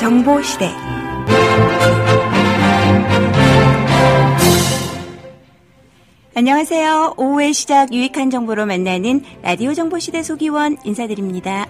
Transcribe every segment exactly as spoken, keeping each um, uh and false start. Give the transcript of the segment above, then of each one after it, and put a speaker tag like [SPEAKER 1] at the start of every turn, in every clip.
[SPEAKER 1] 정보시대. 안녕하세요. 오후의 시작 유익한 정보로 만나는 라디오 정보시대 소기원 인사드립니다.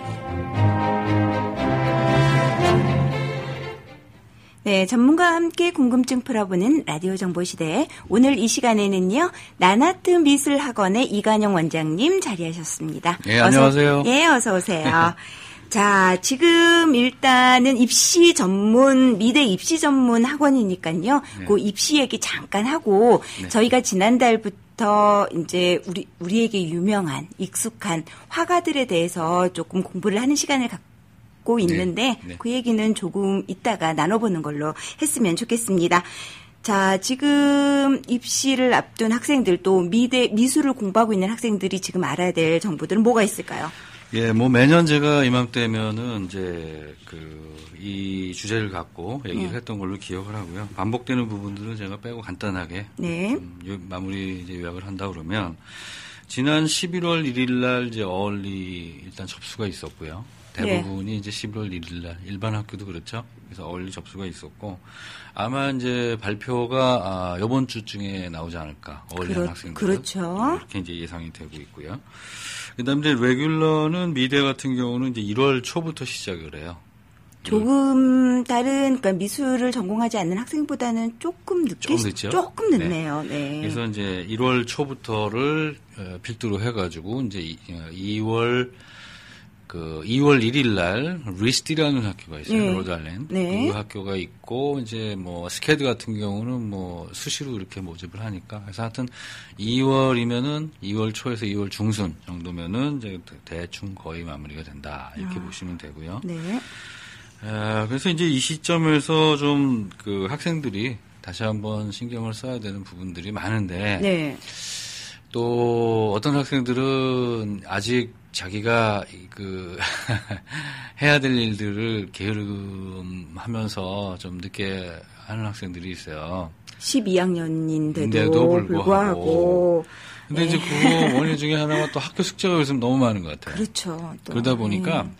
[SPEAKER 1] 네, 전문가와 함께 궁금증 풀어보는 라디오 정보시대. 오늘 이 시간에는요, 나나트 미술학원의 이관영 원장님 자리하셨습니다.
[SPEAKER 2] 네, 안녕하세요.
[SPEAKER 1] 예, 어서 오세요. 자, 지금 일단은 입시 전문, 미대 입시 전문 학원이니까요. 네. 그 입시 얘기 잠깐 하고, 네. 저희가 지난달부터 이제 우리, 우리에게 유명한, 익숙한 화가들에 대해서 조금 공부를 하는 시간을 갖고 있는데, 네. 네. 그 얘기는 조금 이따가 나눠보는 걸로 했으면 좋겠습니다. 자, 지금 입시를 앞둔 학생들, 또 미대, 미술을 공부하고 있는 학생들이 지금 알아야 될 정보들은 뭐가 있을까요?
[SPEAKER 2] 예, 뭐 매년 제가 이맘때면은 이제 그 이 주제를 갖고 얘기를 네. 했던 걸로 기억을 하고요. 반복되는 부분들은 제가 빼고 간단하게 네. 좀 마무리 이제 요약을 한다 그러면 지난 십일월 일일 날 이제 어울리 일단 접수가 있었고요. 대부분이 네. 이제 십일월 일일 날 일반 학교도 그렇죠. 그래서 어울리 접수가 있었고 아마 이제 발표가 아, 이번 주중에 나오지 않을까. 어울리 그렇, 학생들
[SPEAKER 1] 그렇죠.
[SPEAKER 2] 이렇게 이제 예상이 되고 있고요. 그다음에 이제 레귤러는 미대 같은 경우는 이제 일월 초부터 시작을 해요.
[SPEAKER 1] 조금 다른 그러니까 미술을 전공하지 않는 학생보다는 조금 늦게
[SPEAKER 2] 조금 늦죠.
[SPEAKER 1] 조금 늦네요. 네.
[SPEAKER 2] 네. 그래서 이제 일월 초부터를 필두로 해가지고 이제 이월 그 이월 일일 날 리스티라는 학교가 있어요. 네. 로드아일랜드. 네. 그 학교가 있고 이제 뭐 스케드 같은 경우는 뭐 수시로 이렇게 모집을 하니까 그래서 하여튼 이월이면은 이월 초에서 이월 중순 정도면은 이제 대충 거의 마무리가 된다 이렇게 아. 보시면 되고요.
[SPEAKER 1] 네.
[SPEAKER 2] 아, 그래서 이제 이 시점에서 좀 그 학생들이 다시 한번 신경을 써야 되는 부분들이 많은데 네. 또 어떤 학생들은 아직 자기가 그 해야 될 일들을 게으름하면서 좀 늦게 하는 학생들이 있어요.
[SPEAKER 1] 십이 학년인데도 불구하고. 불구하고.
[SPEAKER 2] 근데 네. 이제 그거 원인 중에 하나가 또 학교 숙제가 요즘 너무 많은 것 같아요.
[SPEAKER 1] 그렇죠. 또.
[SPEAKER 2] 그러다 보니까 네.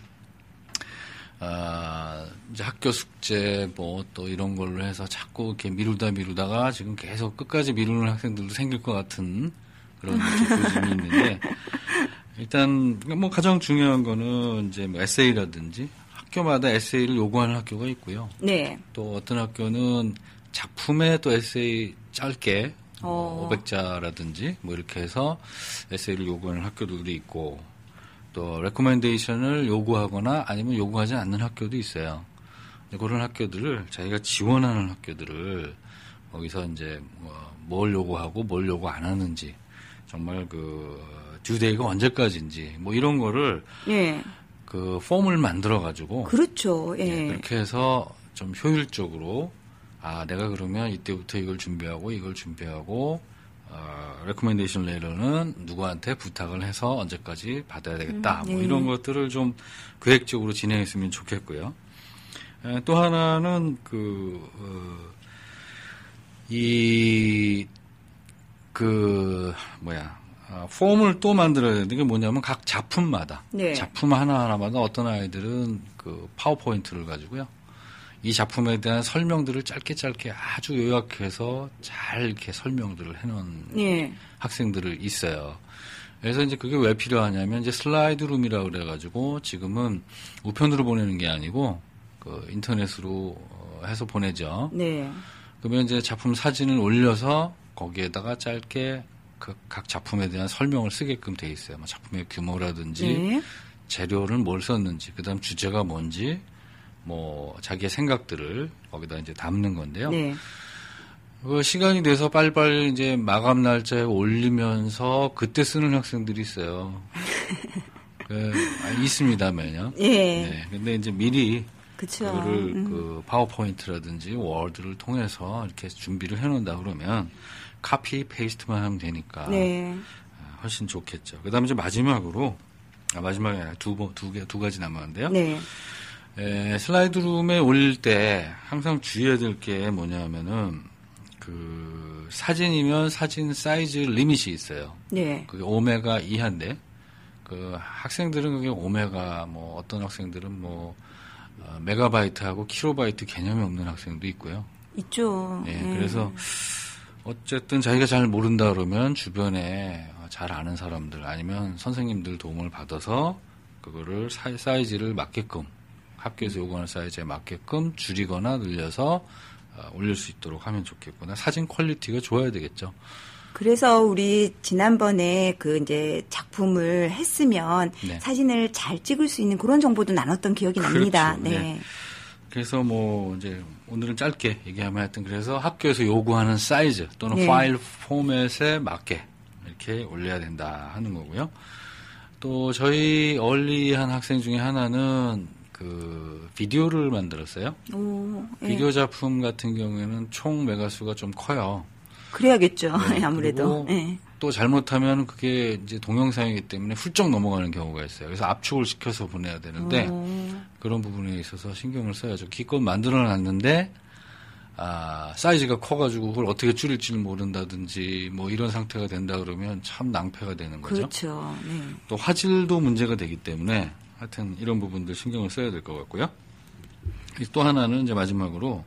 [SPEAKER 2] 아, 이제 학교 숙제 뭐 또 이런 걸로 해서 자꾸 이렇게 미루다 미루다가 지금 계속 끝까지 미루는 학생들도 생길 것 같은 그런 조짐이 있는데 일단 뭐 가장 중요한 거는 이제 뭐 에세이라든지 학교마다 에세이를 요구하는 학교가 있고요. 네. 또 어떤 학교는 작품에 또 에세이 짧게 뭐 오백 자라든지 뭐 이렇게 해서 에세이를 요구하는 학교들도 있고 또 레코멘데이션을 요구하거나 아니면 요구하지 않는 학교도 있어요. 그런 학교들을 자기가 지원하는 학교들을 거기서 이제 뭐 뭘 요구하고 뭘 요구 안 하는지 정말 그 듀데이가 언제까지인지 뭐 이런 거를 예. 그 폼을 만들어 가지고
[SPEAKER 1] 그렇죠. 예.
[SPEAKER 2] 예, 그렇게 해서 좀 효율적으로 아 내가 그러면 이때부터 이걸 준비하고 이걸 준비하고 어, 레코멘데이션 레터는 누구한테 부탁을 해서 언제까지 받아야 되겠다. 음, 네. 뭐 이런 것들을 좀 계획적으로 진행했으면 좋겠고요. 에, 또 하나는 그 어, 이 그 뭐야 어, 폼을 또 만들어야 되는데 그게 뭐냐면 각 작품마다 네. 작품 하나하나마다 어떤 아이들은 그 파워포인트를 가지고요. 이 작품에 대한 설명들을 짧게 짧게 아주 요약해서 잘 이렇게 설명들을 해놓은 네. 학생들을 있어요. 그래서 이제 그게 왜 필요하냐면 이제 슬라이드 룸이라고 그래가지고 지금은 우편으로 보내는 게 아니고 그 인터넷으로 해서 보내죠. 네. 그러면 이제 작품 사진을 올려서 거기에다가 짧게 그 각 작품에 대한 설명을 쓰게끔 돼 있어요. 뭐 작품의 규모라든지 네. 재료를 뭘 썼는지, 그다음 주제가 뭔지, 뭐 자기의 생각들을 거기다 이제 담는 건데요. 네. 그 시간이 돼서 빨리빨리 이제 마감 날짜에 올리면서 그때 쓰는 학생들이 있어요. 그, 아, 있습니다, 매년. 예. 네. 근데 이제 미리 그쵸. 그거를 음. 그 파워포인트라든지 워드를 통해서 이렇게 준비를 해놓는다 그러면 카피 페이스트만 하면 되니까 네. 훨씬 좋겠죠. 그다음에 이제 마지막으로 아, 마지막에 두 두 개 두 가지 남았는데요. 네. 에, 슬라이드 룸에 올릴 때 항상 주의해야 될 게 뭐냐면은 그 사진이면 사진 사이즈 리밋이 있어요. 네. 그게 오 메가 이하인데 그 학생들은 그게 오 메가 뭐 어떤 학생들은 뭐 어, 메가바이트하고 킬로바이트 개념이 없는 학생도 있고요.
[SPEAKER 1] 있죠.
[SPEAKER 2] 예,
[SPEAKER 1] 네.
[SPEAKER 2] 그래서 어쨌든 자기가 잘 모른다 그러면 주변에 잘 아는 사람들 아니면 선생님들 도움을 받아서 그거를 사이즈를 맞게끔 학교에서 요구하는 사이즈에 맞게끔 줄이거나 늘려서 올릴 수 있도록 하면 좋겠구나. 사진 퀄리티가 좋아야 되겠죠.
[SPEAKER 1] 그래서 우리 지난번에 그 이제 작품을 했으면 네. 사진을 잘 찍을 수 있는 그런 정보도 나눴던 기억이
[SPEAKER 2] 그렇죠.
[SPEAKER 1] 납니다. 네.
[SPEAKER 2] 네. 그래서 뭐 이제 오늘은 짧게 얘기하면 하여튼 그래서 학교에서 요구하는 사이즈 또는 네. 파일 포맷에 맞게 이렇게 올려야 된다 하는 거고요. 또 저희 얼리한 학생 중에 하나는 그 비디오를 만들었어요.
[SPEAKER 1] 오, 네.
[SPEAKER 2] 비디오 작품 같은 경우에는 총 메가수가 좀 커요.
[SPEAKER 1] 그래야겠죠.
[SPEAKER 2] 네.
[SPEAKER 1] 아무래도. 네.
[SPEAKER 2] 또 잘못하면 그게 이제 동영상이기 때문에 훌쩍 넘어가는 경우가 있어요. 그래서 압축을 시켜서 보내야 되는데 오. 그런 부분에 있어서 신경을 써야죠. 기껏 만들어놨는데 아, 사이즈가 커가지고 그걸 어떻게 줄일지를 모른다든지 뭐 이런 상태가 된다 그러면 참 낭패가 되는 거죠.
[SPEAKER 1] 그렇죠. 네.
[SPEAKER 2] 또 화질도 문제가 되기 때문에 하여튼 이런 부분들 신경을 써야 될 것 같고요. 또 하나는 이제 마지막으로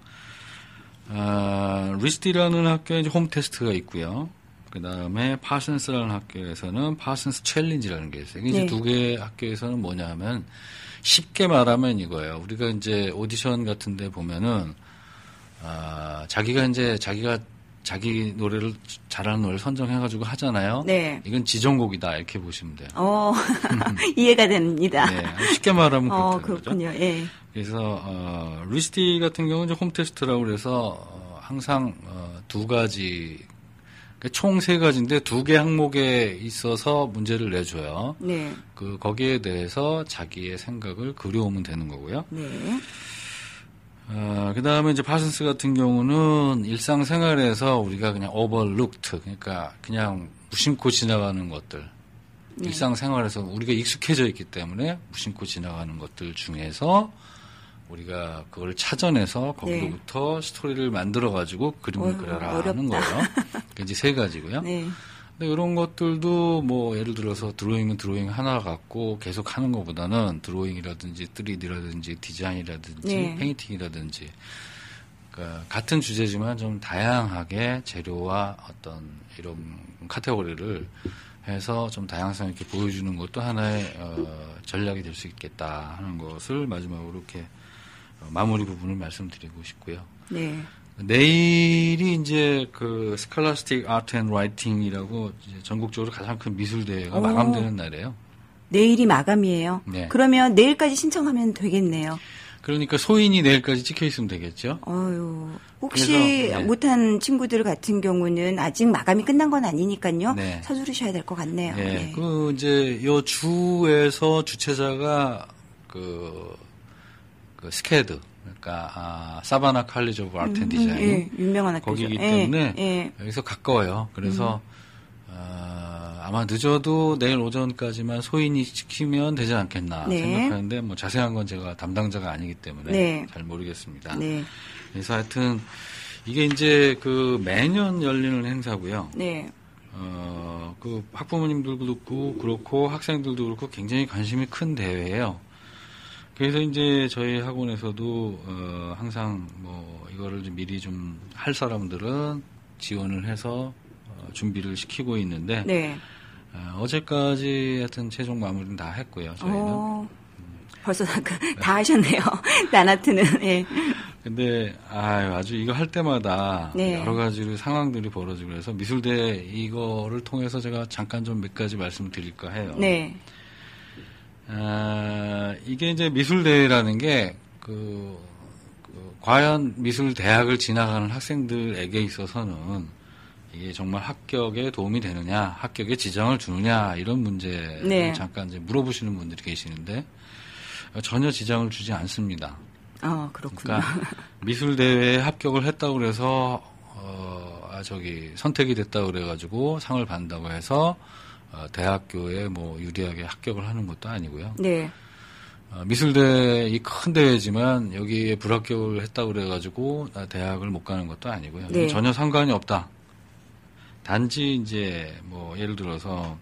[SPEAKER 2] 아, 리스티라는 학교에 이제 홈 테스트가 있고요. 그 다음에 파슨스라는 학교에서는 파슨스 챌린지라는 게 있어요. 이제 네. 두 개의 학교에서는 뭐냐 하면 쉽게 말하면 이거예요. 우리가 이제 오디션 같은 데 보면은 아, 자기가 이제 자기가 자기 노래를 잘하는 노래를 선정해가지고 하잖아요. 네. 이건 지정곡이다 이렇게 보시면 돼요.
[SPEAKER 1] 어, 이해가 됩니다.
[SPEAKER 2] 네, 쉽게 말하면
[SPEAKER 1] 어,
[SPEAKER 2] 그렇군요.
[SPEAKER 1] 예.
[SPEAKER 2] 그래서 어, 리스티 같은 경우는 홈 테스트라고 그래서 어, 항상 어, 두 가지, 그러니까 총 세 가지인데 두 개 항목에 있어서 문제를 내줘요. 네. 그 거기에 대해서 자기의 생각을 그려오면 되는 거고요. 네. 어, 그 다음에 이제 파슨스 같은 경우는 일상생활에서 우리가 그냥 overlooked, 그러니까 그냥 무심코 지나가는 것들. 네. 일상생활에서 우리가 익숙해져 있기 때문에 무심코 지나가는 것들 중에서 우리가 그걸 찾아내서 거기로부터 네. 스토리를 만들어가지고 그림을 어, 그려라 어렵다. 하는 거예요. 그게 이제 세 가지고요. 네. 근데 이런 것들도 뭐 예를 들어서 드로잉은 드로잉 하나 갖고 계속 하는 것보다는 드로잉이라든지 쓰리디라든지 디자인이라든지 네. 페인팅이라든지 그러니까 같은 주제지만 좀 다양하게 재료와 어떤 이런 카테고리를 해서 좀 다양성 있게 보여주는 것도 하나의 어, 전략이 될 수 있겠다 하는 것을 마지막으로 이렇게 어, 마무리 부분을 말씀드리고 싶고요. 네. 내일이 이제 그 스칼라스틱 아트 앤 라이팅이라고 이제 전국적으로 가장 큰 미술 대회가 오. 마감되는 날이에요. 내일이
[SPEAKER 1] 마감이에요. 네. 그러면 내일까지 신청하면 되겠네요.
[SPEAKER 2] 그러니까 소인이 내일까지 찍혀 있으면 되겠죠.
[SPEAKER 1] 어유. 혹시 그래서, 네. 못한 친구들 같은 경우는 아직 마감이 끝난 건 아니니까요. 네. 서두르셔야 될 것 같네요.
[SPEAKER 2] 네.
[SPEAKER 1] 네.
[SPEAKER 2] 그 이제 요 주에서 주최자가 그, 그 스케드. 그러니까 아, 사바나 칼리지 오브 아트 앤 디자인
[SPEAKER 1] 예, 유명한 학교죠.
[SPEAKER 2] 거기이기 때문에
[SPEAKER 1] 예, 예.
[SPEAKER 2] 여기서 가까워요. 그래서 음. 어, 아마 늦어도 내일 오전까지만 소인이 지키면 되지 않겠나 네. 생각하는데 뭐 자세한 건 제가 담당자가 아니기 때문에 네. 잘 모르겠습니다. 네. 그래서 하여튼 이게 이제 그 매년 열리는 행사고요. 네. 어, 그 학부모님들도 그렇고 학생들도 그렇고 굉장히 관심이 큰 대회예요. 그래서 이제 저희 학원에서도 어, 항상 뭐 이거를 좀 미리 좀 할 사람들은 지원을 해서 어, 준비를 시키고 있는데 네. 어, 어제까지 하여튼 최종 마무리는 다 했고요. 저희는 오,
[SPEAKER 1] 벌써 다, 다 하셨네요. 나나트는. 예.
[SPEAKER 2] 근데 아유, 아주 이거 할 때마다 네. 여러 가지로 상황들이 벌어지고 그래서 미술대 이거를 통해서 제가 잠깐 좀 몇 가지 말씀드릴까 해요. 네. 아, 이게 이제 미술대회라는 게, 그, 그, 과연 미술대학을 지나가는 학생들에게 있어서는 이게 정말 합격에 도움이 되느냐, 합격에 지장을 주느냐, 이런 문제를 네. 잠깐 이제 물어보시는 분들이 계시는데, 전혀 지장을 주지 않습니다.
[SPEAKER 1] 아, 그렇군요.
[SPEAKER 2] 그러니까 미술대회에 합격을 했다고 그래서, 어, 아, 저기, 선택이 됐다고 그래가지고 상을 받는다고 해서, 어, 대학교에 뭐 유리하게 합격을 하는 것도 아니고요. 네. 어, 미술대 이 큰 대회지만 여기에 불합격을 했다고 그래가지고 대학을 못 가는 것도 아니고요. 네. 전혀 상관이 없다. 단지 이제 뭐 예를 들어서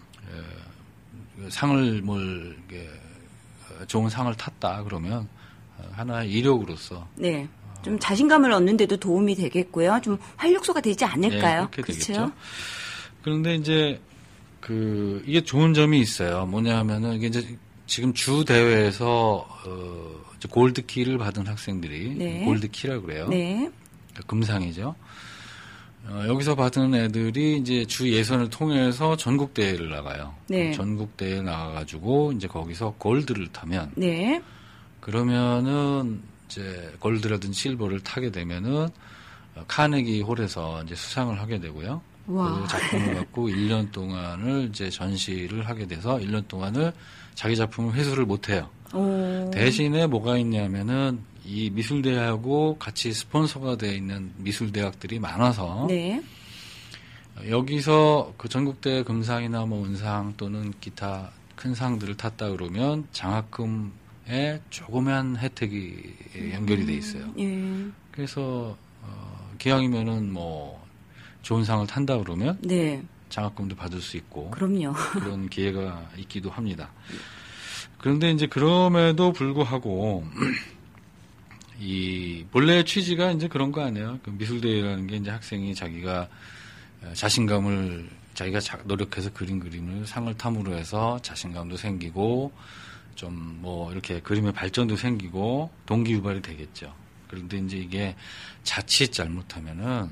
[SPEAKER 2] 에, 상을 뭘 이게 좋은 상을 탔다 그러면 하나의 이력으로서.
[SPEAKER 1] 네. 좀 자신감을 얻는데도 도움이 되겠고요. 좀 활력소가 되지 않을까요?
[SPEAKER 2] 네, 그렇게 그렇죠? 되겠죠. 그런데 이제 그 이게 좋은 점이 있어요. 뭐냐면은 이게 이제 지금 주 대회에서 어 이제 골드키를 받은 학생들이 네. 골드키라고 그래요. 네. 금상이죠. 어, 여기서 받은 애들이 이제 주 예선을 통해서 전국 대회를 나가요. 네. 전국 대회 나가가지고 이제 거기서 골드를 타면, 네. 그러면은 이제 골드라든지 실버를 타게 되면은 카네기 홀에서 이제 수상을 하게 되고요. 와. 그 작품을 갖고 일 년 동안을 이제 전시를 하게 돼서 일 년 동안을 자기 작품을 회수를 못 해요. 오. 대신에 뭐가 있냐면은 이 미술대하고 같이 스폰서가 되어 있는 미술대학들이 많아서 네. 여기서 그 전국대 금상이나 뭐 은상 또는 기타 큰 상들을 탔다 그러면 장학금에 조그만 혜택이 연결이 돼 있어요. 음. 예. 그래서 어, 기왕이면은 뭐 좋은 상을 탄다 그러면 네. 장학금도 받을 수 있고
[SPEAKER 1] 그럼요.
[SPEAKER 2] 그런 기회가 있기도 합니다. 그런데 이제 그럼에도 불구하고 이 본래 취지가 이제 그런 거 아니에요. 그 미술대회라는 게 이제 학생이 자기가 자신감을 자기가 노력해서 그린 그림을 상을 탐으로 해서 자신감도 생기고 좀 뭐 이렇게 그림의 발전도 생기고 동기유발이 되겠죠. 그런데 이제 이게 자칫 잘못하면은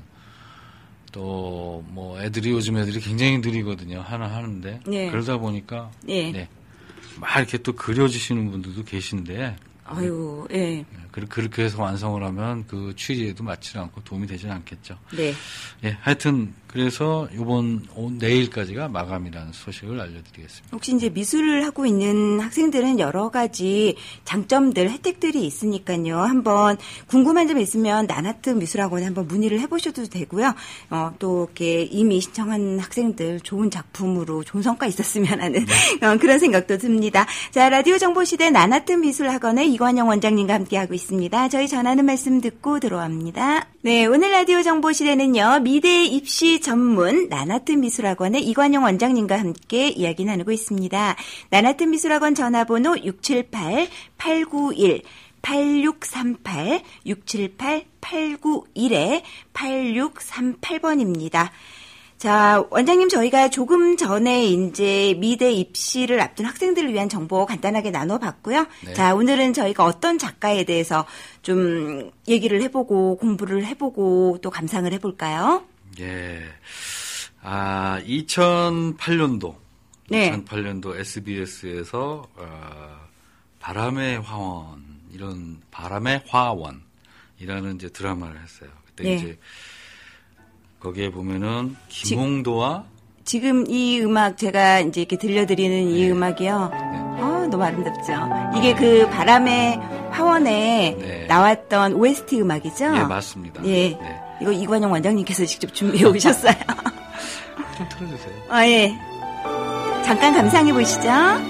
[SPEAKER 2] 또 뭐 애들이 요즘 애들이 굉장히 느리거든요. 하나 하는데 네. 그러다 보니까 네. 네. 막 이렇게 또 그려주시는 분들도 계신데.
[SPEAKER 1] 아유, 예.
[SPEAKER 2] 그렇게 해서 완성을 하면 그 취지에도 맞지 않고 도움이 되지는 않겠죠. 네. 예, 하여튼 그래서 이번 내일까지가 마감이라는 소식을 알려드리겠습니다.
[SPEAKER 1] 혹시 이제 미술을 하고 있는 학생들은 여러 가지 장점들, 혜택들이 있으니까요. 한번 궁금한 점 있으면 나나트 미술학원에 한번 문의를 해보셔도 되고요. 어, 또 이렇게 이미 신청한 학생들 좋은 작품으로 좋은 성과 있었으면 하는 네. 어, 그런 생각도 듭니다. 자, 라디오 정보시대 나나트 미술학원의 이관영 원장님과 함께하고 있습니다. 저희 전하는 말씀 듣고 들어옵니다. 네, 오늘 라디오 정보시대는요. 미대 입시 전문 나나트 미술학원의 이관영 원장님과 함께 이야기 나누고 있습니다. 나나트 미술학원 전화번호 육칠팔 팔구일 팔육삼팔 육칠팔 팔구일 팔육삼팔 번입니다. 자, 원장님 저희가 조금 전에 이제 미대 입시를 앞둔 학생들을 위한 정보 간단하게 나눠봤고요. 네. 자, 오늘은 저희가 어떤 작가에 대해서 좀 얘기를 해보고 공부를 해보고 또 감상을 해볼까요?
[SPEAKER 2] 예. 아, 이천팔 년도. 네. 이천팔 년도 에스비에스에서 어, 바람의 화원 이런 바람의 화원이라는 이제 드라마를 했어요. 그때 네. 이제 거기에 보면은 김홍도와
[SPEAKER 1] 지, 지금 이 음악 제가 이제 이렇게 들려드리는 네. 이 음악이요. 네. 아, 너무 아름답죠. 이게 그 바람의 화원에 네. 나왔던 오에스티 음악이죠.
[SPEAKER 2] 네, 맞습니다.
[SPEAKER 1] 예. 네. 이거 이관영 원장님께서 직접 준비해 오셨어요.
[SPEAKER 2] 좀 틀어주세요.
[SPEAKER 1] 아, 예. 잠깐 감상해 보시죠.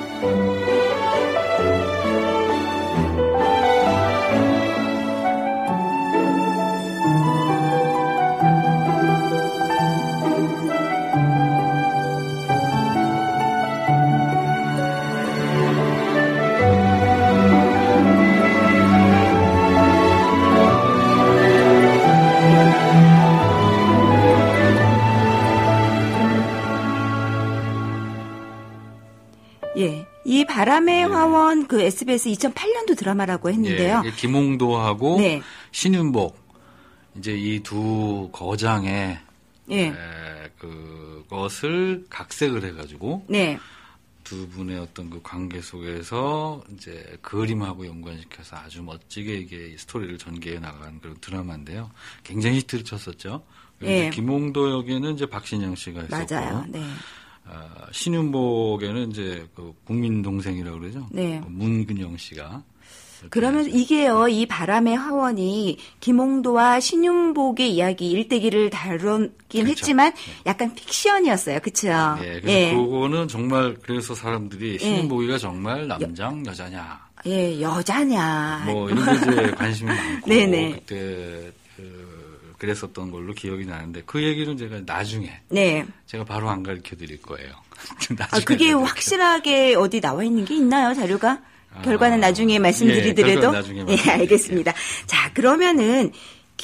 [SPEAKER 1] 예, 이 바람의 네. 화원 그 에스비에스 이천팔 년도 드라마라고 했는데요.
[SPEAKER 2] 예, 김홍도하고 네. 신윤복 이제 이 두 거장의 예. 에, 그것을 각색을 해가지고 네. 두 분의 어떤 그 관계 속에서 이제 그림하고 연관시켜서 아주 멋지게 이게 스토리를 전개해 나간 그런 드라마인데요. 굉장히 히트를 쳤었죠. 예. 김홍도 역에는 이제 박신영 씨가 있었고.
[SPEAKER 1] 맞아요. 네.
[SPEAKER 2] 어, 신윤복에는 이제 그 국민 동생이라고 그러죠. 네. 문근영 씨가.
[SPEAKER 1] 그러면 이게요, 이 바람의 화원이 김홍도와 신윤복의 이야기 일대기를 다뤘긴 그렇죠. 했지만 약간 픽션이었어요, 그렇죠?
[SPEAKER 2] 네, 그래서 예. 그거는 정말 그래서 사람들이 신윤복이가 예. 정말 남장 여, 여자냐?
[SPEAKER 1] 예, 여자냐?
[SPEAKER 2] 뭐 이런 데 이제 관심이 많고 네네. 그때. 그 그랬었던 걸로 기억이 나는데 그 얘기는 제가 나중에 네. 제가 바로 안 가르쳐 드릴 거예요.
[SPEAKER 1] 아, 그게 확실하게 어디 나와 있는 게 있나요, 자료가? 결과는 아, 나중에 말씀드리더라도.
[SPEAKER 2] 예, 나중에
[SPEAKER 1] 예, 알겠습니다. 자, 그러면은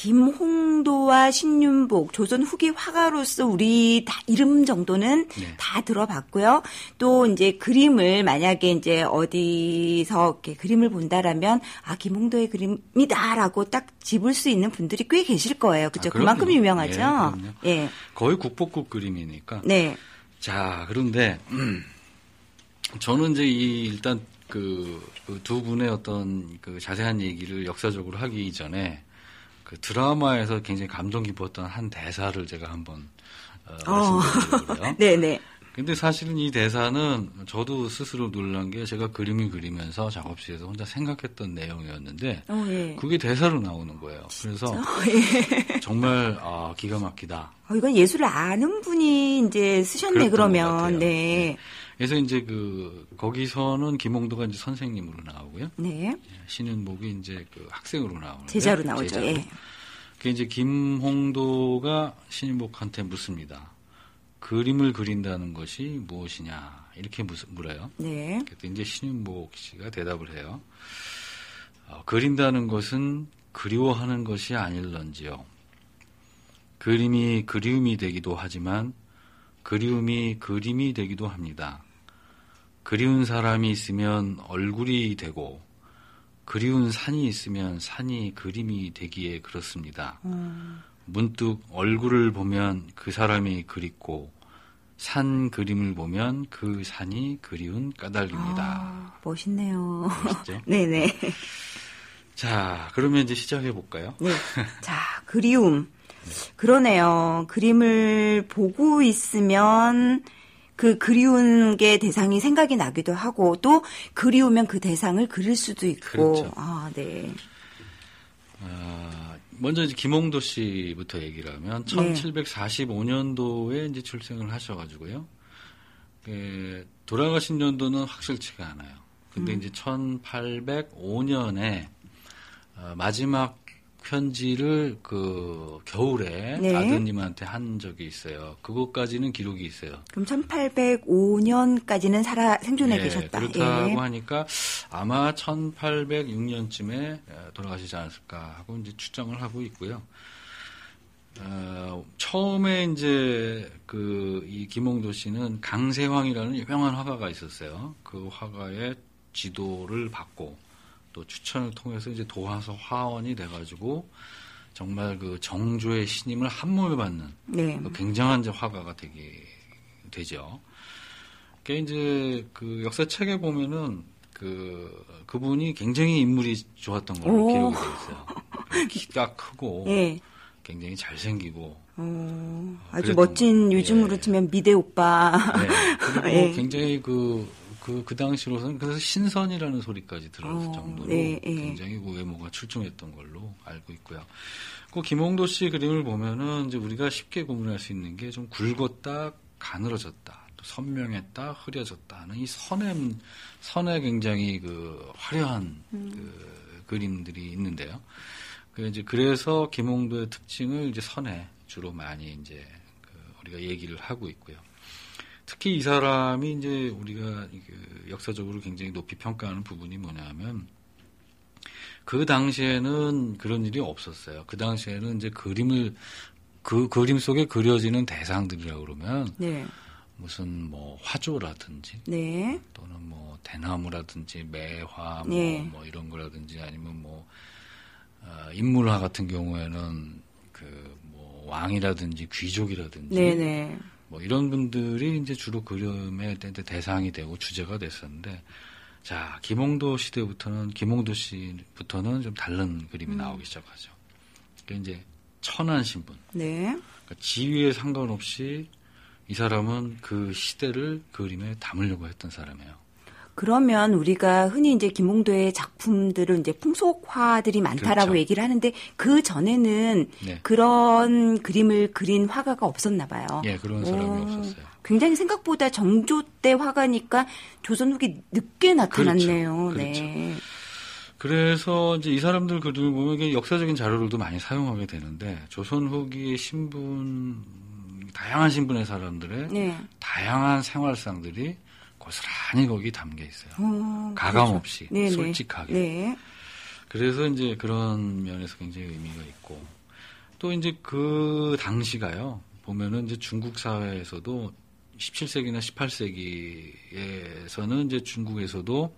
[SPEAKER 1] 김홍도와 신윤복, 조선 후기 화가로서 우리 다 이름 정도는 네. 다 들어봤고요. 또 이제 그림을 만약에 이제 어디서 이렇게 그림을 본다라면 아, 김홍도의 그림이다라고 딱 집을 수 있는 분들이 꽤 계실 거예요. 그렇죠? 아, 그만큼 유명하죠.
[SPEAKER 2] 예, 예. 거의 국보급 그림이니까.
[SPEAKER 1] 네.
[SPEAKER 2] 자, 그런데 음, 저는 이제 이 일단 그 두 분의 어떤 그 자세한 얘기를 역사적으로 하기 이전에 그 드라마에서 굉장히 감동 깊었던 한 대사를 제가 한번 어, 말씀드리려고요.
[SPEAKER 1] 네네.
[SPEAKER 2] 근데 사실은 이 대사는 저도 스스로 놀란 게 제가 그림을 그리면서 작업실에서 혼자 생각했던 내용이었는데
[SPEAKER 1] 어, 예.
[SPEAKER 2] 그게 대사로 나오는 거예요. 그래서
[SPEAKER 1] 예.
[SPEAKER 2] 정말 아, 기가 막히다.
[SPEAKER 1] 어, 이건 예술을 아는 분이 이제 쓰셨네 그러면. 네.
[SPEAKER 2] 네. 그래서 이제 그 거기서는 김홍도가 이제 선생님으로 나오고요.
[SPEAKER 1] 네.
[SPEAKER 2] 신윤복이 이제 그 학생으로 나오는
[SPEAKER 1] 제자로 나오죠.
[SPEAKER 2] 제자로.
[SPEAKER 1] 예.
[SPEAKER 2] 그 이제 김홍도가 신윤복한테 묻습니다. 그림을 그린다는 것이 무엇이냐 이렇게 물어요.
[SPEAKER 1] 네.
[SPEAKER 2] 그때 이제 신윤복 씨가 대답을 해요. 어, 그린다는 것은 그리워하는 것이 아닐런지요. 그림이 그리움이 되기도 하지만 그리움이 그림이 되기도 합니다. 그리운 사람이 있으면 얼굴이 되고 그리운 산이 있으면 산이 그림이 되기에 그렇습니다.
[SPEAKER 1] 음.
[SPEAKER 2] 문득 얼굴을 보면 그 사람이 그립고 산 그림을 보면 그 산이 그리운 까닭입니다.
[SPEAKER 1] 아, 멋있네요.
[SPEAKER 2] 멋있죠?
[SPEAKER 1] 네네.
[SPEAKER 2] 자, 그러면 이제 시작해 볼까요?
[SPEAKER 1] 네. 자, 그리움. 그러네요. 그림을 보고 있으면 그 그리운 게 대상이 생각이 나기도 하고 또 그리우면 그 대상을 그릴 수도 있고.
[SPEAKER 2] 그렇죠.
[SPEAKER 1] 아, 네.
[SPEAKER 2] 아, 먼저 이제 김홍도 씨부터 얘기를 하면
[SPEAKER 1] 네.
[SPEAKER 2] 천칠백사십오 년도에 이제 출생을 하셔가지고요. 그 돌아가신 연도는 확실치가 않아요. 근데
[SPEAKER 1] 음.
[SPEAKER 2] 이제 천팔백오 년에 어, 마지막 편지를 그 겨울에
[SPEAKER 1] 네.
[SPEAKER 2] 아드님한테 한 적이 있어요. 그것까지는 기록이 있어요.
[SPEAKER 1] 그럼 천팔백오 년까지는 살아 생존해
[SPEAKER 2] 네,
[SPEAKER 1] 계셨다.
[SPEAKER 2] 그렇다고
[SPEAKER 1] 예.
[SPEAKER 2] 하니까 아마 천팔백육 년쯤에 돌아가시지 않았을까 하고 이제 추정을 하고 있고요. 어, 처음에 이제 그 이 김홍도 씨는 강세황이라는 유명한 화가가 있었어요. 그 화가의 지도를 받고 또 추천을 통해서 이제 도화서 화원이 돼가지고 정말 그 정조의 신임을 한 몸에 받는
[SPEAKER 1] 네.
[SPEAKER 2] 그 굉장한 이제 화가가 되게 되죠. 그게 이제 그 역사책에 보면은 그 그분이 굉장히 인물이 좋았던 걸로
[SPEAKER 1] 오.
[SPEAKER 2] 기록이 돼 있어요. 키가 크고
[SPEAKER 1] 예.
[SPEAKER 2] 굉장히 잘생기고
[SPEAKER 1] 어, 아주 멋진 요즘으로
[SPEAKER 2] 예.
[SPEAKER 1] 치면 미대 오빠.
[SPEAKER 2] 네. 그리고
[SPEAKER 1] 예.
[SPEAKER 2] 굉장히 그 그, 그 당시로서는 그래서 신선이라는 소리까지 들었을
[SPEAKER 1] 어,
[SPEAKER 2] 정도로
[SPEAKER 1] 네, 네.
[SPEAKER 2] 굉장히 그 외모가 출중했던 걸로 알고 있고요. 그 김홍도 씨 그림을 보면은 이제 우리가 쉽게 구분할 수 있는 게 좀 굵었다, 가늘어졌다, 또 선명했다, 흐려졌다는 이 선의, 선에 굉장히 그 화려한 음. 그 그림들이 있는데요. 그 이제 그래서 김홍도의 특징을 이제 선에 주로 많이 이제 그 우리가 얘기를 하고 있고요. 특히 이 사람이 이제 우리가 그 역사적으로 굉장히 높이 평가하는 부분이 뭐냐면 그 당시에는 그런 일이 없었어요. 그 당시에는 이제 그림을 그 그림 속에 그려지는 대상들이라고 그러면
[SPEAKER 1] 네.
[SPEAKER 2] 무슨 뭐 화조라든지
[SPEAKER 1] 네.
[SPEAKER 2] 또는 뭐 대나무라든지 매화 뭐,
[SPEAKER 1] 네.
[SPEAKER 2] 뭐 이런 거라든지 아니면 뭐 어, 인물화 같은 경우에는 그 뭐 왕이라든지 귀족이라든지
[SPEAKER 1] 네, 네.
[SPEAKER 2] 뭐 이런 분들이 이제 주로 그림의 대상이 되고 주제가 됐었는데, 자 김홍도 시대부터는 김홍도 씨부터는 좀 다른 그림이 음. 나오기 시작하죠. 그게 이제 천한 신분.
[SPEAKER 1] 네.
[SPEAKER 2] 그러니까 지위에 상관없이 이 사람은 그 시대를 그림에 담으려고 했던 사람이에요.
[SPEAKER 1] 그러면 우리가 흔히 이제 김홍도의 작품들은 이제 풍속화들이 많다라고
[SPEAKER 2] 그렇죠.
[SPEAKER 1] 얘기를 하는데 그 전에는
[SPEAKER 2] 네.
[SPEAKER 1] 그런 그림을 그린 화가가 없었나 봐요.
[SPEAKER 2] 예, 그런 사람이
[SPEAKER 1] 오,
[SPEAKER 2] 없었어요.
[SPEAKER 1] 굉장히 생각보다 정조 때 화가니까 조선 후기 늦게 나타났네요.
[SPEAKER 2] 그렇죠. 그렇죠.
[SPEAKER 1] 네.
[SPEAKER 2] 그래서 이제 이 사람들 그림을 보면 이게 역사적인 자료들도 많이 사용하게 되는데 조선 후기의 신분, 다양한 신분의 사람들의
[SPEAKER 1] 네.
[SPEAKER 2] 다양한 생활상들이 고스란히 거기 담겨 있어요.
[SPEAKER 1] 어,
[SPEAKER 2] 가감 없이
[SPEAKER 1] 그렇죠.
[SPEAKER 2] 솔직하게.
[SPEAKER 1] 네.
[SPEAKER 2] 그래서 이제 그런 면에서 굉장히 의미가 있고 또 이제 그 당시가요. 보면은 이제 중국 사회에서도 십칠 세기나 십팔 세기에서는 이제 중국에서도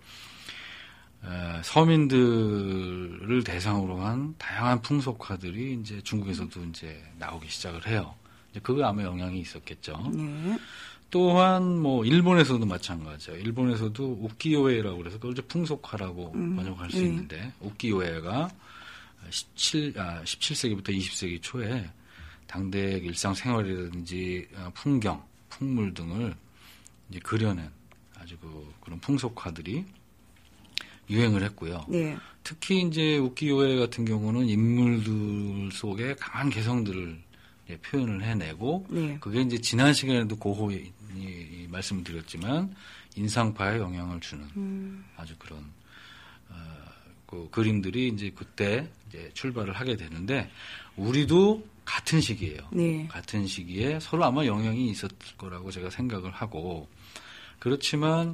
[SPEAKER 2] 서민들을 대상으로 한 다양한 풍속화들이 이제 중국에서도 이제 나오기 시작을 해요. 이제 그거 아마 영향이 있었겠죠.
[SPEAKER 1] 네.
[SPEAKER 2] 또한 뭐 일본에서도 마찬가지죠. 일본에서도 우키요에라고 그래서 그걸 이제 풍속화라고 음, 번역할 수 네. 있는데 우키요에가 십칠, 아, 십칠 세기부터 이십 세기 초에 당대 일상생활이라든지 풍경, 풍물 등을 이제 그려낸 아주 그, 그런 풍속화들이 유행을 했고요. 네. 특히 이제 우키요에 같은 경우는 인물들 속에 강한 개성들을 예, 표현을 해내고 네. 그게 이제 지난 시간에도 고호히 이, 말씀을 드렸지만 인상파에 영향을 주는 음. 아주 그런 어, 그 그림들이 이제 그때 이제 출발을 하게 되는데 우리도 같은 시기예요. 네. 같은 시기에 서로 아마 영향이 있었을 거라고 제가 생각을 하고 그렇지만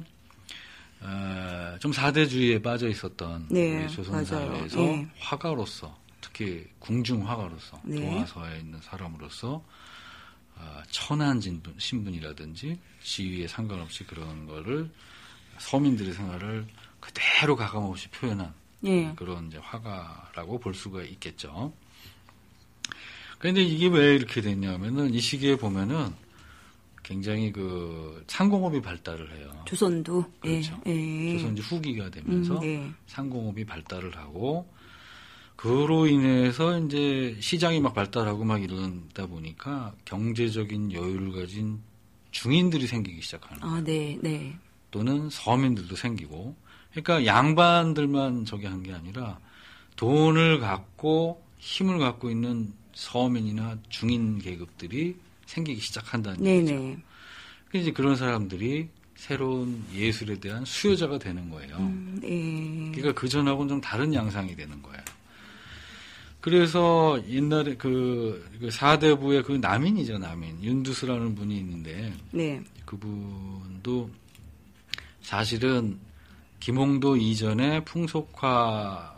[SPEAKER 2] 어, 좀 사대주의에 빠져 있었던 네, 우리 조선사회에서 네. 화가로서 특히 궁중 화가로서 네. 도화서에 있는 사람으로서 어, 천한 신분, 신분이라든지 지위에 상관없이 그런 거를 서민들의 생활을 그대로 가감없이 표현한 네. 그런 이제 화가라고 볼 수가 있겠죠. 그런데 이게 왜 이렇게 됐냐면은 이 시기에 보면은 굉장히 그 상공업이 발달을 해요.
[SPEAKER 1] 조선도
[SPEAKER 2] 그렇죠. 예. 예. 조선지 후기가 되면서 음, 네. 상공업이 발달을 하고 그로 인해서 이제 시장이 막 발달하고 막 이러다 보니까 경제적인 여유를 가진 중인들이 생기기 시작하는 거예요.
[SPEAKER 1] 아, 네, 네.
[SPEAKER 2] 또는 서민들도 생기고 그러니까 양반들만 저기 한 게 아니라 돈을 갖고 힘을 갖고 있는 서민이나 중인 계급들이 생기기 시작한다는
[SPEAKER 1] 네네.
[SPEAKER 2] 얘기죠. 이제 그런 사람들이 새로운 예술에 대한 수요자가 되는 거예요.
[SPEAKER 1] 음, 네.
[SPEAKER 2] 그러니까 그 전하고는 좀 다른 양상이 되는 거예요. 그래서 옛날에 그, 그 사대부의 그 남인이죠, 남인. 윤두수라는 분이 있는데 네. 그분도 사실은 김홍도 이전에 풍속화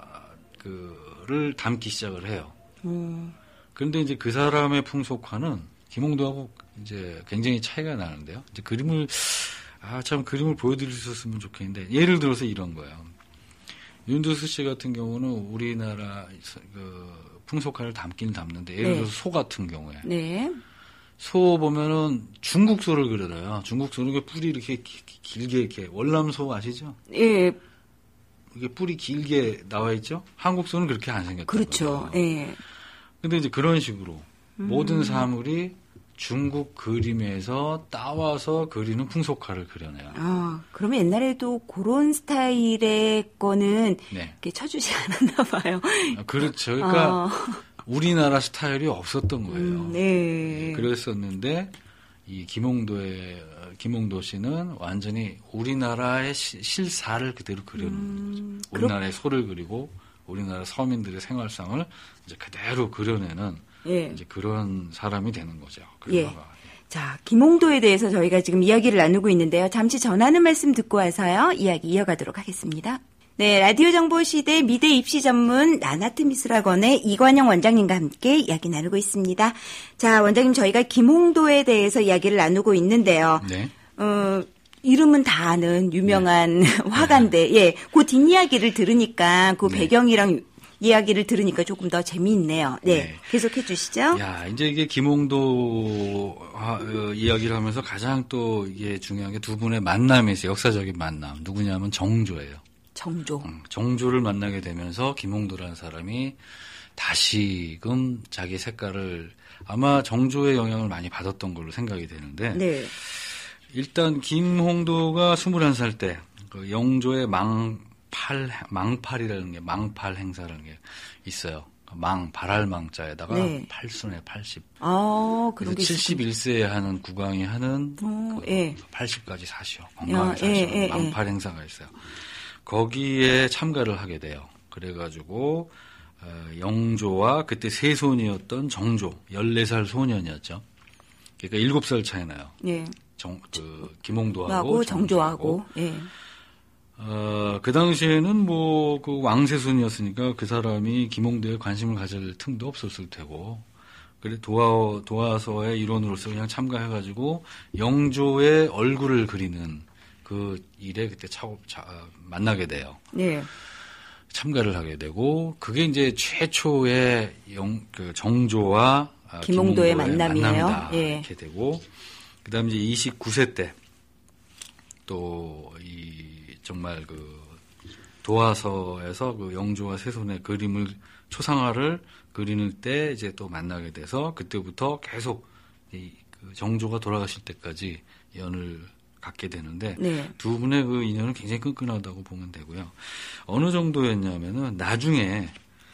[SPEAKER 2] 그를 담기 시작을 해요. 음. 그런데 이제 그 사람의 풍속화는 김홍도하고 이제 굉장히 차이가 나는데요. 이제 그림을, 아, 참 그림을 보여드릴 수 있었으면 좋겠는데, 예를 들어서 이런 거예요. 윤두수 씨 같은 경우는 우리나라 그 풍속화를 담긴 담는데, 예를 들어서 네. 소 같은 경우에. 네. 소 보면은 중국 소를 그려요. 중국 소는 이게 뿔이 이렇게 기, 길게 이렇게, 월남소 아시죠?
[SPEAKER 1] 예.
[SPEAKER 2] 이게 뿔이 길게 나와 있죠? 한국 소는 그렇게 안 생겼다.
[SPEAKER 1] 그렇죠. 예.
[SPEAKER 2] 근데 이제 그런 식으로 음. 모든 사물이 중국 그림에서 따와서 그리는 풍속화를 그려내요.
[SPEAKER 1] 아, 그러면 옛날에도 그런 스타일의 거는 네. 이렇게 쳐주지 않았나 봐요.
[SPEAKER 2] 아, 그렇죠. 그러니까 아. 우리나라 스타일이 없었던 거예요.
[SPEAKER 1] 음, 네.
[SPEAKER 2] 그랬었는데 이 김홍도의 김홍도 씨는 완전히 우리나라의 시, 실사를 그대로 그려놓은 음, 거죠. 우리나라의 그렇... 소를 그리고 우리나라 서민들의 생활상을 이제 그대로 그려내는 예. 이제 그런 사람이 되는 거죠.
[SPEAKER 1] 예. 자, 김홍도에 대해서 저희가 지금 이야기를 나누고 있는데요. 잠시 전하는 말씀 듣고 와서요. 이야기 이어가도록 하겠습니다. 네, 라디오 정보시대 미대 입시 전문 나나트 미술학원의 이관영 원장님과 함께 이야기 나누고 있습니다. 자, 원장님 저희가 김홍도에 대해서 이야기를 나누고 있는데요. 네. 어, 이름은 다 아는 유명한 네. 화가인데, 네. 예, 그 뒷이야기를 들으니까 그 네. 배경이랑 이야기를 들으니까 조금 더 재미있네요. 네, 네. 계속해 주시죠.
[SPEAKER 2] 야, 이제 이게 김홍도 어, 이야기를 하면서 가장 또 이게 중요한 게 두 분의 만남이 있어요. 역사적인 만남. 누구냐면 정조예요.
[SPEAKER 1] 정조.
[SPEAKER 2] 음, 정조를 만나게 되면서 김홍도라는 사람이 다시금 자기 색깔을 아마 정조의 영향을 많이 받았던 걸로 생각이 되는데 네. 일단 김홍도가 스물한 살 때 그 영조의 망팔 망팔이라는 게 망팔 행사라는 게 있어요. 망 발할 망자에다가 네. 팔순에 팔십.
[SPEAKER 1] 아,
[SPEAKER 2] 그래서 칠십일 세에 하는 국왕이 하는 어, 그 예. 팔십까지 사시오. 건강하게 사시오. 예, 예, 망팔 예. 행사가 있어요. 거기에 참가를 하게 돼요. 그래가지고 어, 영조와 그때 세손이었던 정조 열네 살 소년이었죠. 그러니까 일곱 살 차이 나요. 예. 정, 그 김홍도하고
[SPEAKER 1] 하고 정조하고.
[SPEAKER 2] 정조하고. 예. 어, 그 당시에는 뭐 그 왕세손이었으니까 그 사람이 김홍도에 관심을 가질 틈도 없었을 테고. 그래 도화 도화서의 일원으로서 그냥 참가해가지고 영조의 얼굴을 그리는 그 일에 그때 차, 차, 만나게 돼요.
[SPEAKER 1] 네.
[SPEAKER 2] 참가를 하게 되고 그게 이제 최초의 영, 그 정조와
[SPEAKER 1] 김홍도의,
[SPEAKER 2] 김홍도의
[SPEAKER 1] 만남이에요.
[SPEAKER 2] 만남이다.
[SPEAKER 1] 예.
[SPEAKER 2] 이렇게 되고 그다음에 이제 이십구 세 때 또 이 정말 그 도화서에서 그 영조와 세손의 그림을 초상화를 그리는 때 이제 또 만나게 돼서 그때부터 계속 이 그 정조가 돌아가실 때까지 연을 갖게 되는데 네. 두 분의 그 인연은 굉장히 끈끈하다고 보면 되고요. 어느 정도였냐면은 나중에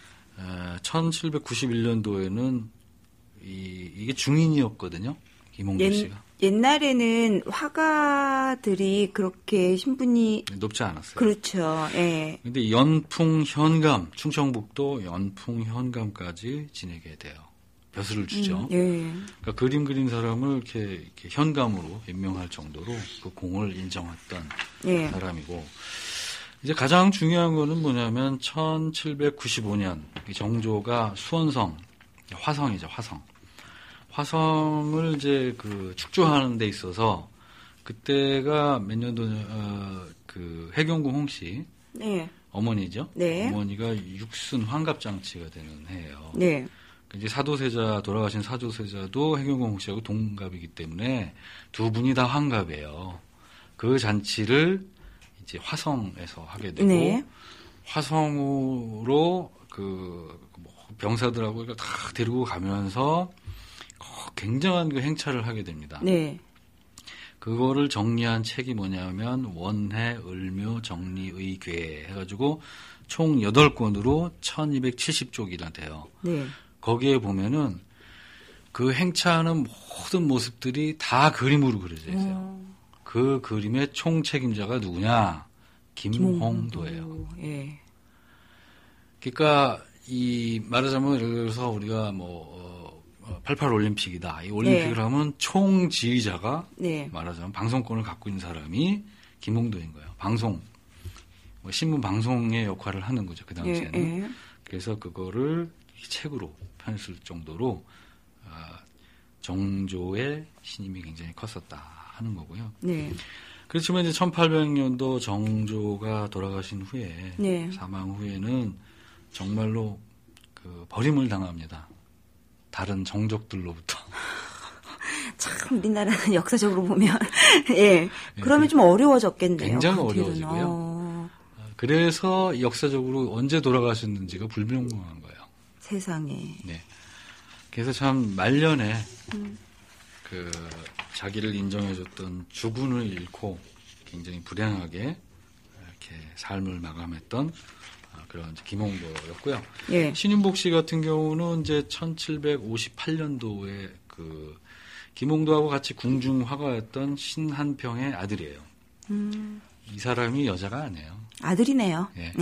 [SPEAKER 2] 천칠백구십일 년도에는 이, 이게 중인이었거든요. 김홍도
[SPEAKER 1] 옛,
[SPEAKER 2] 씨가.
[SPEAKER 1] 옛날에는 화가들이 그렇게 신분이
[SPEAKER 2] 높지 않았어요.
[SPEAKER 1] 그렇죠. 예.
[SPEAKER 2] 근데 연풍 현감, 충청북도 연풍 현감까지 지내게 돼요. 벼슬을 주죠.
[SPEAKER 1] 음, 예.
[SPEAKER 2] 그러니까 그림 그린 사람을 이렇게, 이렇게 현감으로 임명할 정도로 그 공을 인정했던 예. 사람이고 이제 가장 중요한 거는 뭐냐면 천칠백구십오 년 정조가 수원성, 화성이죠, 화성. 화성을 이제 그 축조하는 데 있어서 그때가 몇 년도 어, 그 해경궁 홍씨 네. 어머니죠. 네. 어머니가 육순 환갑장치가 되는 해예요. 네. 이제 사도세자 돌아가신 사도세자도 해경궁 홍씨하고 동갑이기 때문에 두 분이 다 환갑이에요. 그 잔치를 이제 화성에서 하게 되고 네. 화성으로 그 병사들하고 다 데리고 가면서 굉장한 그 행차를 하게 됩니다. 네. 그거를 정리한 책이 뭐냐면 원해, 을묘, 정리, 의궤 해가지고 총 여덟 권으로 천이백칠십 쪽이나 돼요. 네. 거기에 보면은 그 행차하는 모든 모습들이 다 그림으로 그려져 있어요. 오. 그 그림의 총 책임자가 누구냐? 김홍도예요. 김홍도. 예. 그러니까 이 말하자면 예를 들어서 우리가 뭐 팔십팔 올림픽이다. 이 올림픽을 네. 하면 총 지휘자가 네. 말하자면 방송권을 갖고 있는 사람이 김홍도인 거예요. 방송, 뭐 신문 방송의 역할을 하는 거죠. 그 당시에는. 네. 네. 그래서 그거를 책으로 펴냈을 정도로 정조의 신임이 굉장히 컸었다 하는 거고요. 네. 그렇지만 이제 천팔백 년도 정조가 돌아가신 후에 네. 사망 후에는 정말로 그 버림을 당합니다. 다른 정족들로부터.
[SPEAKER 1] 참 우리나라는 역사적으로 보면 예. 그러면 좀 어려워졌겠네요.
[SPEAKER 2] 굉장히 어려워지고요. 어. 그래서 역사적으로 언제 돌아가셨는지가 불명명한 거예요.
[SPEAKER 1] 세상에.
[SPEAKER 2] 네. 그래서 참 말년에 음. 그 자기를 인정해줬던 주군을 잃고 굉장히 불행하게 이렇게 삶을 마감했던 그런 김홍도였고요. 예. 신윤복 씨 같은 경우는 이제 천칠백오십팔 년도에 그 김홍도하고 같이 궁중 화가였던 신한평의 아들이에요. 음. 이 사람이 여자가 아니에요.
[SPEAKER 1] 아들이네요. 예.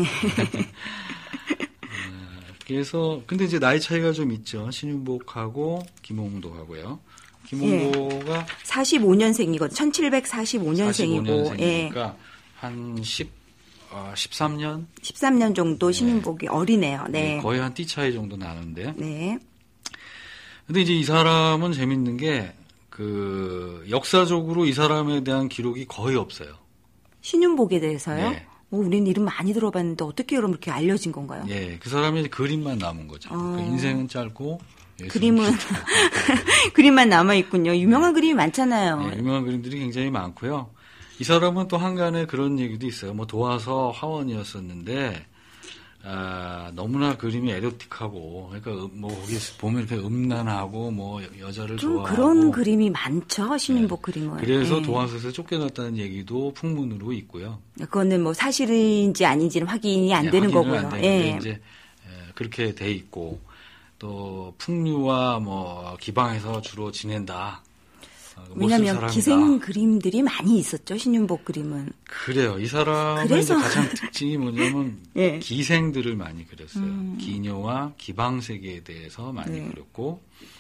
[SPEAKER 2] 그래서 근데 이제 나이 차이가 좀 있죠. 신윤복하고 김홍도하고요. 김홍도가
[SPEAKER 1] 예. 사십오 년생이거든요. 천칠백사십오 년생이고
[SPEAKER 2] 사십오 년생이니까 예. 한 십, 어, 십삼 년?
[SPEAKER 1] 십삼 년 정도 신윤복이 네. 어리네요. 네.
[SPEAKER 2] 네. 거의 한 띠 차이 정도 나는데. 네. 근데 이제 이 사람은 재밌는 게 그 역사적으로 이 사람에 대한 기록이 거의 없어요.
[SPEAKER 1] 신윤복에 대해서요? 네. 오, 우린 이름 많이 들어봤는데 어떻게 그럼 이렇게 알려진 건가요?
[SPEAKER 2] 예, 그 사람의 그림만 남은 거죠. 어... 그 인생은 짧고
[SPEAKER 1] 그림은 그림만 남아 있군요. 유명한 네. 그림이 많잖아요.
[SPEAKER 2] 네, 유명한 그림들이 굉장히 많고요. 이 사람은 또 한간에 그런 얘기도 있어요. 뭐 도화서 화원이었었는데 아, 너무나 그림이 에로틱하고 그러니까 뭐 거기 보면 이렇게 음란하고 뭐 여자를 좋아하고
[SPEAKER 1] 그런 그림이 많죠. 신윤복 네. 그림은.
[SPEAKER 2] 그래서 네. 도화서에서 쫓겨났다는 얘기도 풍문으로 있고요.
[SPEAKER 1] 그거는 뭐 사실인지 아닌지는 확인이 안 네, 되는 거고요.
[SPEAKER 2] 안 되는데 예. 이제 그렇게 돼 있고 또 풍류와 뭐 기방에서 주로 지낸다.
[SPEAKER 1] 왜냐하면 기생 그림들이 많이 있었죠. 신윤복 그림은.
[SPEAKER 2] 그래요. 이 사람의 그래서... 가장 특징이 뭐냐면 네. 기생들을 많이 그렸어요. 음. 기녀와 기방 세계에 대해서 많이 네. 그렸고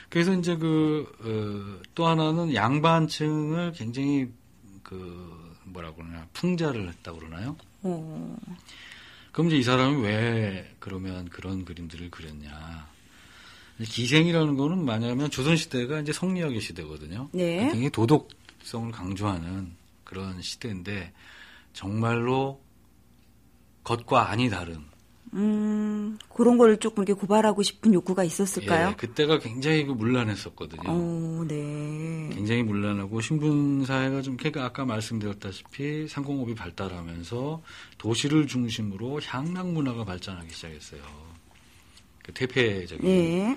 [SPEAKER 2] 그래서 이제 그, 어, 또 하나는 양반층을 굉장히 그, 뭐라고 그러나, 풍자를 했다고 그러나요? 오. 그럼 이제 이 사람이 왜 그러면 그런 그림들을 그렸냐. 기생이라는 거는 뭐냐면 조선시대가 이제 성리학의 시대거든요. 네. 굉장히 도덕성을 강조하는 그런 시대인데, 정말로 겉과 안이 다른.
[SPEAKER 1] 음, 그런 걸 조금 이렇게 고발하고 싶은 욕구가 있었을까요?
[SPEAKER 2] 예, 그때가 굉장히 그 문란했었거든요.
[SPEAKER 1] 오, 네.
[SPEAKER 2] 굉장히 문란하고 신분사회가 좀, 그러니까 아까 말씀드렸다시피 상공업이 발달하면서 도시를 중심으로 향락 문화가 발전하기 시작했어요. 그 태폐적인. 네.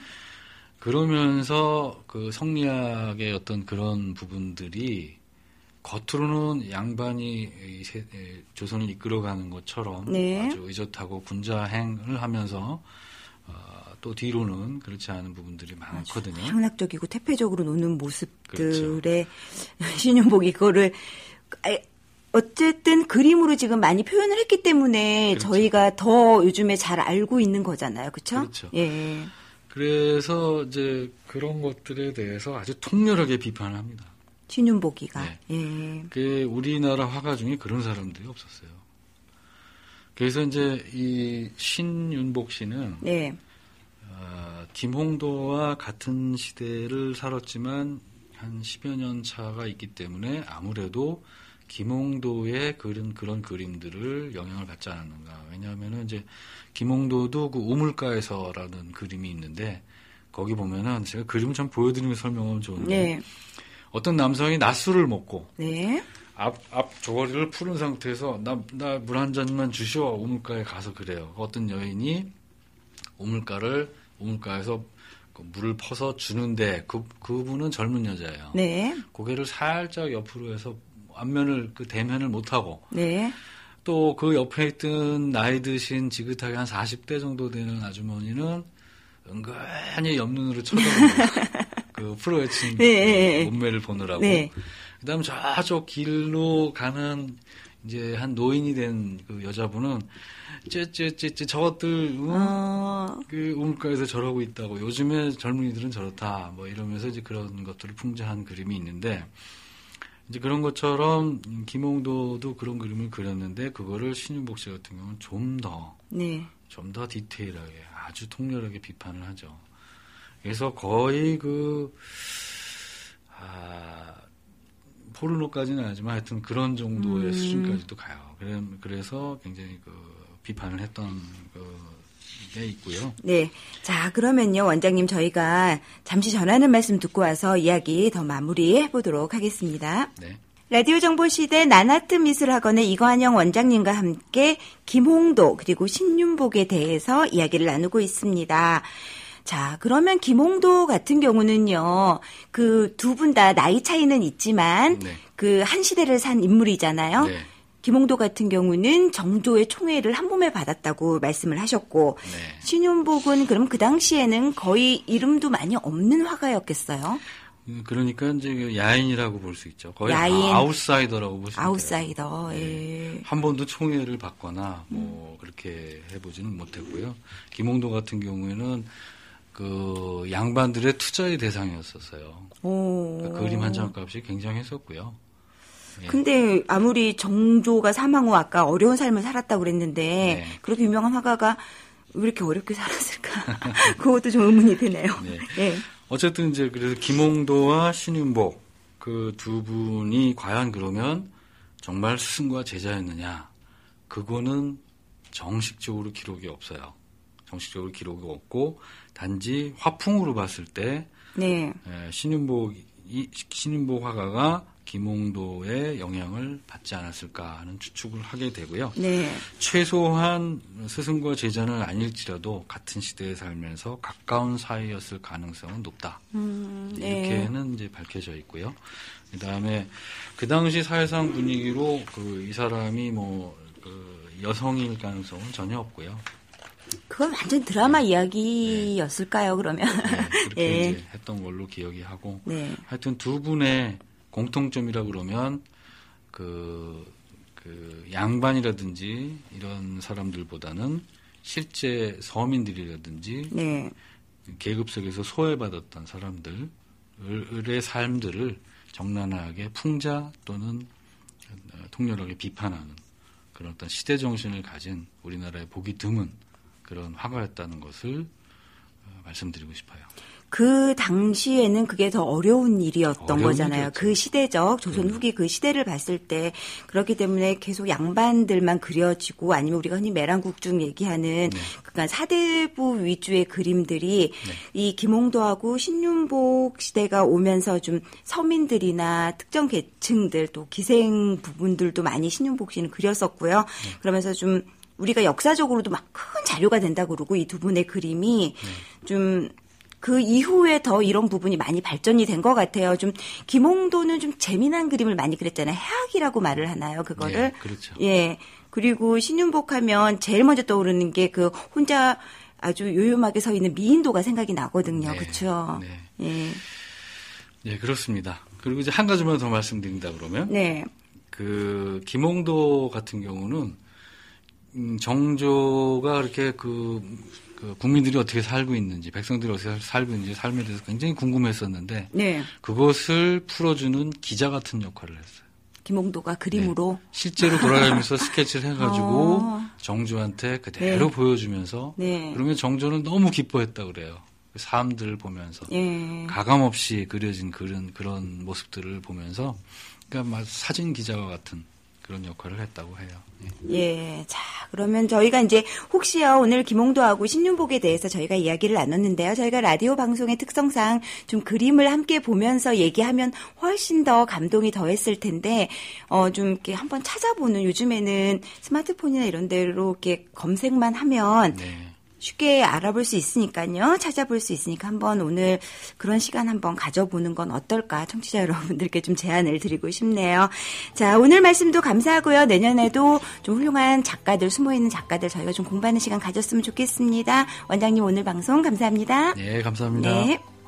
[SPEAKER 2] 그러면서 그 성리학의 어떤 그런 부분들이 겉으로는 양반이 조선을 이끌어가는 것처럼 네. 아주 의젓하고 군자행을 하면서 어, 또 뒤로는 그렇지 않은 부분들이 많거든요.
[SPEAKER 1] 향락적이고 태폐적으로 노는 모습들의 그렇죠. 신윤복이 그거를 어쨌든 그림으로 지금 많이 표현을 했기 때문에 그렇죠. 저희가 더 요즘에 잘 알고 있는 거잖아요. 그렇죠?
[SPEAKER 2] 그렇죠. 예. 그래서 이제 그런 것들에 대해서 아주 통렬하게 비판을 합니다.
[SPEAKER 1] 신윤복이가.
[SPEAKER 2] 네. 예. 그 우리나라 화가 중에 그런 사람들이 없었어요. 그래서 이제 이 신윤복 씨는 네. 어, 김홍도와 같은 시대를 살았지만 한 십여 년 차가 있기 때문에 아무래도 김홍도의 그런 그런 그림들을 영향을 받지 않았는가. 왜냐하면은 이제 김홍도도 그 우물가에서라는 그림이 있는데 거기 보면은 제가 그림을 좀 보여드리면서 설명하면 좋은데. 네. 어떤 남성이 낮술을 먹고 네. 앞, 앞 조거리를 푸른 상태에서 나, 나 물 한 잔만 주시오. 우물가에 가서 그래요. 어떤 여인이 우물가를 우물가에서 그 물을 퍼서 주는데 그, 그분은 젊은 여자예요. 네. 고개를 살짝 옆으로 해서 앞면을 그 대면을 못하고 네. 또 그 옆에 있던 나이 드신 지긋하게 한 사십 대 정도 되는 아주머니는 은근히 옆눈으로 쳐다보고 그 프로에친 네. 몸매를 보느라고. 네. 그 다음에 저쪽 길로 가는 이제 한 노인이 된 그 여자분은 쟤쟤쟤쟤 저것들 응? 어... 그 우물가에서 저러고 있다고. 요즘에 젊은이들은 저렇다. 뭐 이러면서 이제 그런 것들을 풍자한 그림이 있는데 이제 그런 것처럼 김홍도도 그런 그림을 그렸는데 그거를 신윤복 씨 같은 경우는 좀 더 네. 좀 더 디테일하게 아주 통렬하게 비판을 하죠. 그래서 거의 그, 아, 포르노까지는 아니지만 하여튼 그런 정도의 음. 수준까지도 가요. 그래, 그래서 굉장히 그 비판을 했던 게 있고요.
[SPEAKER 1] 네. 자, 그러면요, 원장님 저희가 잠시 전하는 말씀 듣고 와서 이야기 더 마무리해 보도록 하겠습니다. 네. 라디오 정보시대 나나트 미술학원의 이관영 원장님과 함께 김홍도 그리고 신윤복에 대해서 이야기를 나누고 있습니다. 자, 그러면 김홍도 같은 경우는요, 그 두 분 다 나이 차이는 있지만, 네. 그 한 시대를 산 인물이잖아요. 네. 김홍도 같은 경우는 정조의 총애를 한 몸에 받았다고 말씀을 하셨고, 네. 신윤복은 그럼 그 당시에는 거의 이름도 많이 없는 화가였겠어요?
[SPEAKER 2] 그러니까 이제 야인이라고 볼 수 있죠. 거의 야인. 아웃사이더라고 보시면 돼요.
[SPEAKER 1] 아웃사이더. 예.
[SPEAKER 2] 네. 한 번도 총애를 받거나 뭐 음. 그렇게 해보지는 못했고요. 김홍도 같은 경우에는 그 양반들의 투자의 대상이었었어요. 그러니까 그림 한 장 값이 굉장했었고요. 예.
[SPEAKER 1] 근데 아무리 정조가 사망 후 아까 어려운 삶을 살았다고 그랬는데 네. 그렇게 유명한 화가가 왜 이렇게 어렵게 살았을까? 그것도 좀 의문이 드네요. 네. 네.
[SPEAKER 2] 어쨌든 이제 그래서 김홍도와 신윤복 그 두 분이 과연 그러면 정말 스승과 제자였느냐? 그거는 정식적으로 기록이 없어요. 정식적으로 기록이 없고 단지 화풍으로 봤을 때 네. 신윤복 신윤복 화가가 김홍도의 영향을 받지 않았을까 하는 추측을 하게 되고요. 네. 최소한 스승과 제자는 아닐지라도 같은 시대에 살면서 가까운 사이였을 가능성은 높다. 음, 네. 이렇게는 이제 밝혀져 있고요. 그다음에 그 당시 사회상 분위기로 그 이 사람이 뭐 그 여성일 가능성은 전혀 없고요.
[SPEAKER 1] 그건 완전 드라마 네. 이야기였을까요, 그러면?
[SPEAKER 2] 네, 그렇게 예. 이제 했던 걸로 기억이 하고. 네. 하여튼 두 분의 공통점이라 그러면 그, 그 양반이라든지 이런 사람들보다는 실제 서민들이라든지 네. 계급 속에서 소외받았던 사람들의 삶들을 적나라하게 풍자 또는 통렬하게 비판하는 그런 어떤 시대 정신을 가진 우리나라의 보기 드문 그런 화가였다는 것을 말씀드리고 싶어요.
[SPEAKER 1] 그 당시에는 그게 더 어려운 일이었던 거잖아요.
[SPEAKER 2] 일이었죠.
[SPEAKER 1] 그 시대적 조선 후기 그 시대를 봤을 때 그렇기 때문에 계속 양반들만 그려지고 아니면 우리가 흔히 매랑국중 얘기하는 네. 그러니까 사대부 위주의 그림들이 네. 이 김홍도하고 신윤복 시대가 오면서 좀 서민들이나 특정 계층들 또 기생 부분들도 많이 신윤복 씨는 그렸었고요. 네. 그러면서 좀 우리가 역사적으로도 막 큰 자료가 된다고 그러고 이 두 분의 그림이 네. 좀 그 이후에 더 이런 부분이 많이 발전이 된 것 같아요. 좀 김홍도는 좀 재미난 그림을 많이 그렸잖아요. 해악이라고 말을 하나요, 그거를?
[SPEAKER 2] 예, 그렇죠.
[SPEAKER 1] 예. 그리고 신윤복하면 제일 먼저 떠오르는 게 그 혼자 아주 요염하게 서 있는 미인도가 생각이 나거든요.
[SPEAKER 2] 네,
[SPEAKER 1] 그렇죠?
[SPEAKER 2] 네.
[SPEAKER 1] 예.
[SPEAKER 2] 예, 그렇습니다. 그리고 이제 한 가지만 더 말씀드린다 그러면
[SPEAKER 1] 네.
[SPEAKER 2] 그 김홍도 같은 경우는 음, 정조가 이렇게 그 그 국민들이 어떻게 살고 있는지, 백성들이 어떻게 살고 있는지 삶에 대해서 굉장히 궁금했었는데
[SPEAKER 1] 네.
[SPEAKER 2] 그것을 풀어주는 기자 같은 역할을 했어요.
[SPEAKER 1] 김홍도가 그림으로?
[SPEAKER 2] 네. 실제로 돌아다니면서 스케치를 해가지고 어. 정조한테 그대로 네. 보여주면서 네. 그러면 정조는 너무 기뻐했다고 그래요. 사람들을 보면서 네. 가감없이 그려진 그런, 그런 모습들을 보면서 그러니까 막 사진 기자와 같은 그런 역할을 했다고 해요. 예.
[SPEAKER 1] 예. 자, 그러면 저희가 이제 혹시요, 오늘 김홍도하고 신윤복에 대해서 저희가 이야기를 나눴는데요. 저희가 라디오 방송의 특성상 좀 그림을 함께 보면서 얘기하면 훨씬 더 감동이 더했을 텐데, 어, 좀 이렇게 한번 찾아보는 요즘에는 스마트폰이나 이런 데로 이렇게 검색만 하면 네. 쉽게 알아볼 수 있으니까요. 찾아볼 수 있으니까 한번 오늘 그런 시간 한번 가져보는 건 어떨까 청취자 여러분들께 좀 제안을 드리고 싶네요. 자, 오늘 말씀도 감사하고요. 내년에도 좀 훌륭한 작가들, 숨어있는 작가들 저희가 좀 공부하는 시간 가졌으면 좋겠습니다. 원장님 오늘 방송 감사합니다.
[SPEAKER 2] 네, 감사합니다.
[SPEAKER 1] 네.